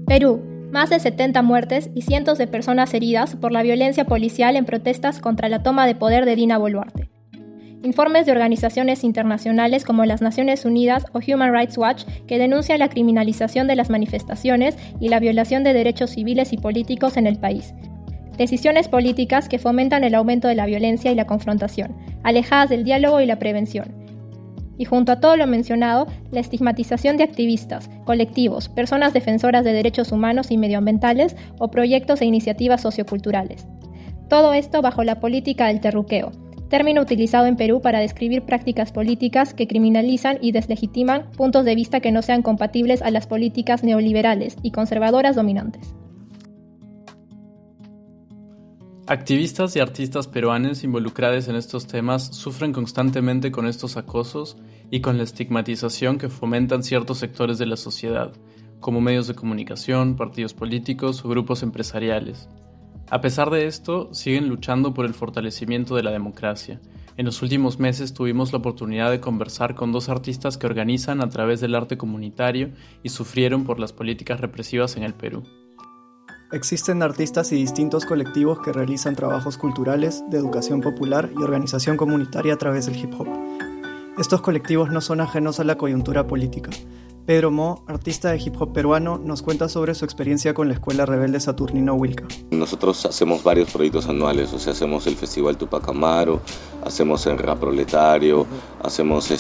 Perú, más de 70 muertes y cientos de personas heridas por la violencia policial en protestas contra la toma de poder de Dina Boluarte. Informes de organizaciones internacionales como las Naciones Unidas o Human Rights Watch que denuncian la criminalización de las manifestaciones y la violación de derechos civiles y políticos en el país. Decisiones políticas que fomentan el aumento de la violencia y la confrontación, alejadas del diálogo y la prevención. Y junto a todo lo mencionado, la estigmatización de activistas, colectivos, personas defensoras de derechos humanos y medioambientales o proyectos e iniciativas socioculturales. Todo esto bajo la política del terruqueo, término utilizado en Perú para describir prácticas políticas que criminalizan y deslegitiman puntos de vista que no sean compatibles a las políticas neoliberales y conservadoras dominantes. Activistas y artistas peruanos involucrados en estos temas sufren constantemente con estos acosos y con la estigmatización que fomentan ciertos sectores de la sociedad, como medios de comunicación, partidos políticos o grupos empresariales. A pesar de esto, siguen luchando por el fortalecimiento de la democracia. En los últimos meses tuvimos la oportunidad de conversar con 2 artistas que organizan a través del arte comunitario y sufrieron por las políticas represivas en el Perú. Existen artistas y distintos colectivos que realizan trabajos culturales, de educación popular y organización comunitaria a través del hip hop. Estos colectivos no son ajenos a la coyuntura política. Pedro Mo, artista de hip hop peruano, nos cuenta sobre su experiencia con la Escuela Rebelde Saturnino Huilca. Nosotros hacemos varios proyectos anuales, hacemos el Festival Tupac Amaru, hacemos el Rap Proletario, hacemos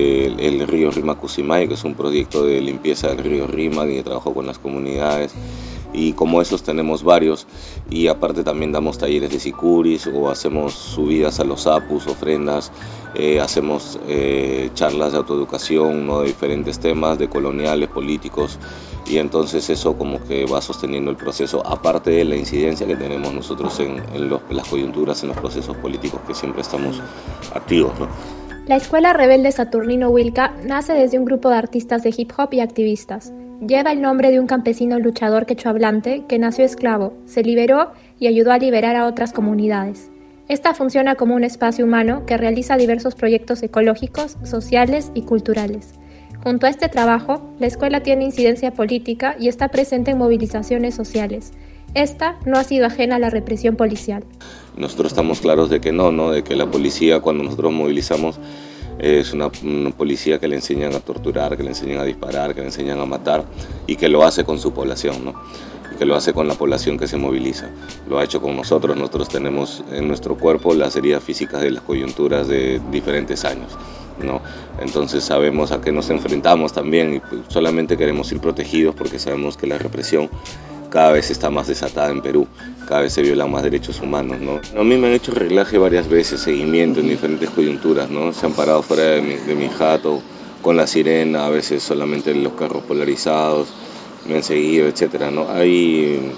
el Río Rima Cusimay, que es un proyecto de limpieza del río Rima y de trabajo con las comunidades. Y como esos tenemos varios, y aparte también damos talleres de sicuris o hacemos subidas a los apus, ofrendas, hacemos charlas de autoeducación, ¿no? De diferentes temas, de coloniales, políticos, y entonces eso como que va sosteniendo el proceso, aparte de la incidencia que tenemos nosotros en las coyunturas, en los procesos políticos que siempre estamos activos, ¿no? La Escuela Rebelde Saturnino Huilca nace desde un grupo de artistas de hip hop y activistas. Lleva el nombre de un campesino luchador quechohablante que nació esclavo, se liberó y ayudó a liberar a otras comunidades. Esta funciona como un espacio humano que realiza diversos proyectos ecológicos, sociales y culturales. Junto a este trabajo, la escuela tiene incidencia política y está presente en movilizaciones sociales. Esta no ha sido ajena a la represión policial. Nosotros estamos claros de que no, de que la policía, cuando nosotros movilizamos, es una policía que le enseñan a torturar, que le enseñan a disparar, que le enseñan a matar, y que lo hace con su población, ¿no? Y que lo hace con la población que se moviliza. Lo ha hecho con nosotros. Nosotros tenemos en nuestro cuerpo las heridas físicas de las coyunturas de diferentes años, ¿no? Entonces sabemos a qué nos enfrentamos también y solamente queremos ir protegidos porque sabemos que la represión cada vez está más desatada en Perú, cada vez se violan más derechos humanos, ¿no? A mí me han hecho reglaje varias veces, seguimiento en diferentes coyunturas, ¿no? Se han parado fuera de mi jato, con la sirena, a veces solamente los carros polarizados, me han seguido, etcétera, ¿no? Ahí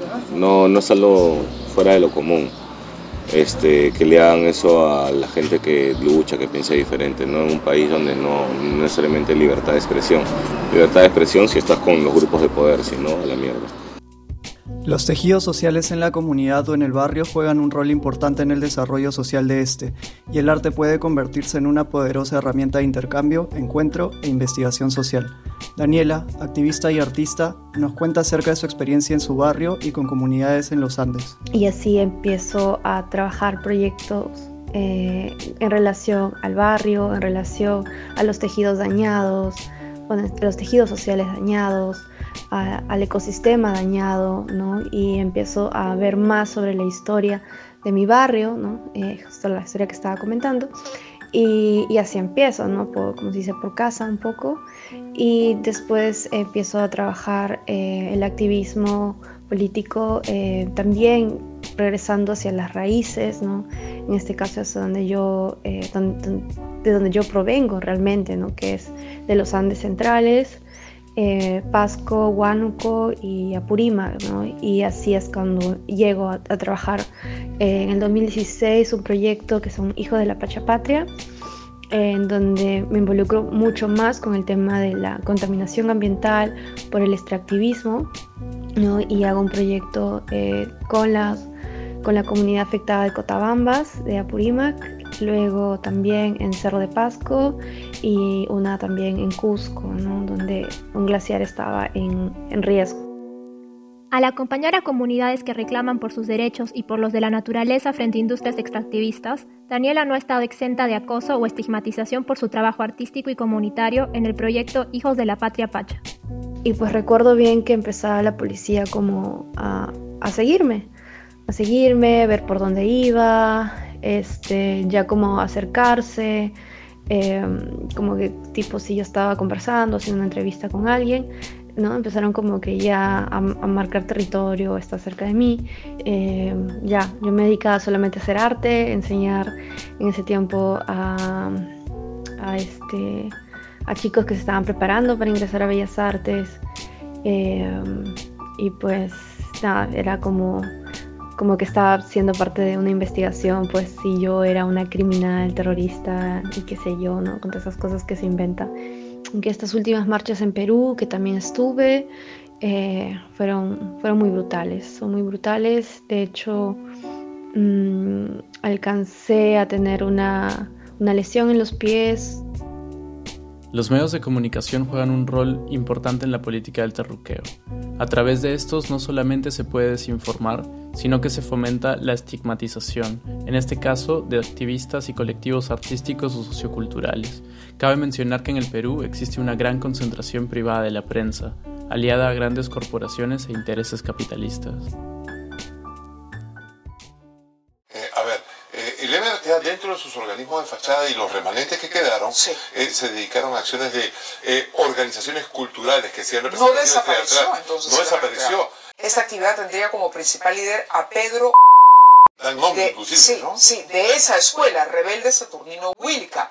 no es algo fuera de lo común, que le hagan eso a la gente que lucha, que piensa diferente, ¿no? En un país donde no necesariamente hay libertad de expresión. Libertad de expresión si estás con los grupos de poder, si no, a la mierda. Los tejidos sociales en la comunidad o en el barrio juegan un rol importante en el desarrollo social de este, y el arte puede convertirse en una poderosa herramienta de intercambio, encuentro e investigación social. Daniela, activista y artista, nos cuenta acerca de su experiencia en su barrio y con comunidades en los Andes. Y así empiezo a trabajar proyectos en relación al barrio, en relación a los tejidos dañados, los tejidos sociales dañados, al ecosistema dañado, ¿no? Y empiezo a ver más sobre la historia de mi barrio, ¿no? Justo la historia que estaba comentando, y así empiezo, ¿no? Como se dice, por casa un poco, y después empiezo a trabajar el activismo político, también regresando hacia las raíces, ¿no? En este caso es de donde yo provengo realmente, ¿no? Que es de los Andes centrales, Pasco, Huánuco y Apurímac, ¿no? Y así es cuando llego a trabajar en el 2016 un proyecto que son Hijos de la Pachapatria, en donde me involucro mucho más con el tema de la contaminación ambiental por el extractivismo, ¿no? Y hago un proyecto con la comunidad afectada de Cotabambas, de Apurímac, luego también en Cerro de Pasco y una también en Cusco, ¿no? Donde un glaciar estaba en riesgo. Al acompañar a comunidades que reclaman por sus derechos y por los de la naturaleza frente a industrias extractivistas, Daniela no ha estado exenta de acoso o estigmatización por su trabajo artístico y comunitario en el proyecto Hijos de la Patria Pacha. Y pues recuerdo bien que empezaba la policía como a seguirme, ver por dónde iba, ya como acercarse, como que tipo si yo estaba conversando, haciendo una entrevista con alguien, ¿no? Empezaron como que ya a marcar territorio, está cerca de mí. Yo me dedicaba solamente a hacer arte, enseñar en ese tiempo a chicos que se estaban preparando para ingresar a Bellas Artes. Y pues nada, era como que estaba siendo parte de una investigación, pues si yo era una criminal, terrorista y qué sé yo, ¿no? Con todas esas cosas que se inventan. Que estas últimas marchas en Perú, que también estuve, fueron muy brutales, son muy brutales. De hecho, alcancé a tener una lesión en los pies. Los medios de comunicación juegan un rol importante en la política del terruqueo. A través de estos no solamente se puede desinformar, sino que se fomenta la estigmatización, en este caso de activistas y colectivos artísticos o socioculturales. Cabe mencionar que en el Perú existe una gran concentración privada de la prensa, aliada a grandes corporaciones e intereses capitalistas. El MRTA, dentro de sus organismos de fachada y los remanentes que quedaron, se dedicaron a acciones de organizaciones culturales que hacían representaciones teatrales. No desapareció. Esta actividad tendría como principal líder a Pedro Dan nombre, inclusive, ¿no? Sí, de esa escuela, Rebelde Saturnino Huilca.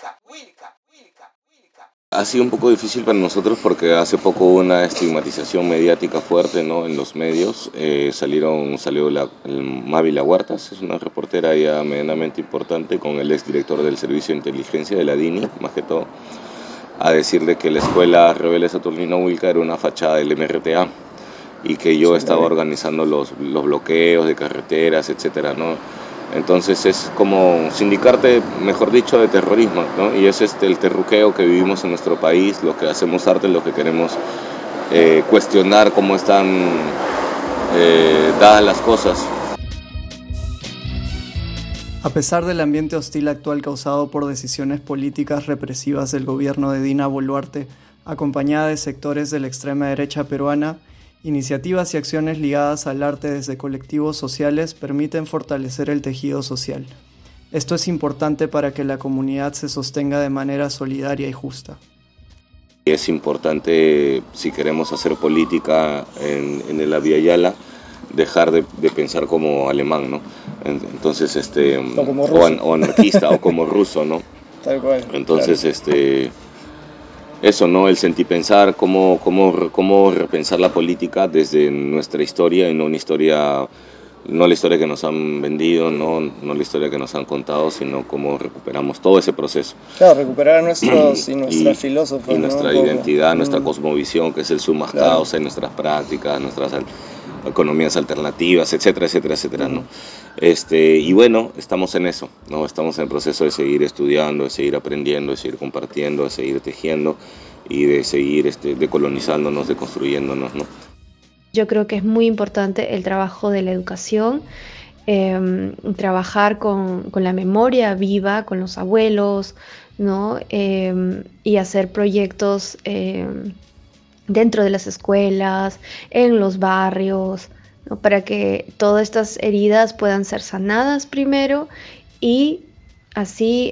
Ha sido un poco difícil para nosotros porque hace poco hubo una estigmatización mediática fuerte, ¿no? En los medios. Salió Mávila Huertas, es una reportera ya medianamente importante, con el exdirector del Servicio de Inteligencia de la DINI, más que todo, a decirle que la escuela Rebelde Saturnino Huilca era una fachada del MRTA y que yo estaba organizando los bloqueos de carreteras, etcétera, ¿no? Entonces es como sindicarte, mejor dicho, de terrorismo, ¿no? Y es el terruqueo que vivimos en nuestro país, lo que hacemos arte, lo que queremos cuestionar cómo están dadas las cosas. A pesar del ambiente hostil actual causado por decisiones políticas represivas del gobierno de Dina Boluarte, acompañada de sectores de la extrema derecha peruana, iniciativas y acciones ligadas al arte desde colectivos sociales permiten fortalecer el tejido social. Esto es importante para que la comunidad se sostenga de manera solidaria y justa. Es importante, si queremos hacer política en el Vía Yala, dejar de pensar como alemán, ¿no? Entonces, o como ruso. O anarquista, o como ruso, ¿no? Tal cual. Entonces, claro. Eso, ¿no? El sentipensar, cómo repensar la política desde nuestra historia y no la historia que nos han vendido, no la historia que nos han contado, sino cómo recuperamos todo ese proceso. Claro, recuperar a nuestros y nuestras filósofos. Y nuestra identidad, nuestra cosmovisión, que es el summa causa, nuestras prácticas, nuestras economías alternativas, etcétera, ¿no? Y bueno, estamos en eso, ¿no? Estamos en el proceso de seguir estudiando, de seguir aprendiendo, de seguir compartiendo, de seguir tejiendo y de seguir decolonizándonos, deconstruyéndonos, ¿no? Yo creo que es muy importante el trabajo de la educación, trabajar con la memoria viva, con los abuelos, ¿no? Y hacer proyectos dentro de las escuelas, en los barrios, ¿no? Para que todas estas heridas puedan ser sanadas primero y así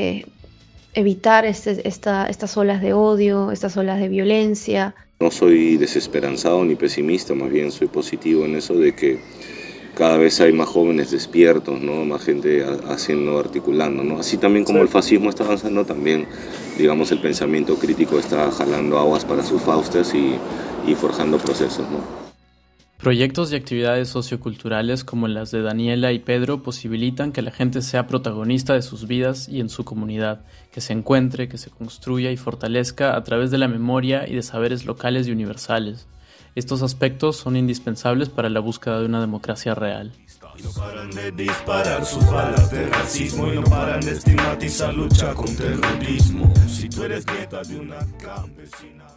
evitar estas olas de odio, estas olas de violencia. No soy desesperanzado ni pesimista, más bien soy positivo en eso de que cada vez hay más jóvenes despiertos, ¿no? Más gente articulando, ¿no? Así también como el fascismo está avanzando, también, digamos, el pensamiento crítico está jalando aguas para sus fauces y forjando procesos, ¿no? Proyectos y actividades socioculturales como las de Daniela y Pedro posibilitan que la gente sea protagonista de sus vidas y en su comunidad, que se encuentre, que se construya y fortalezca a través de la memoria y de saberes locales y universales. Estos aspectos son indispensables para la búsqueda de una democracia real. Y no paran de disparar sus balas de racismo y no paran de estigmatizar lucha con terrorismo. Si tú eres nieta de una campesina...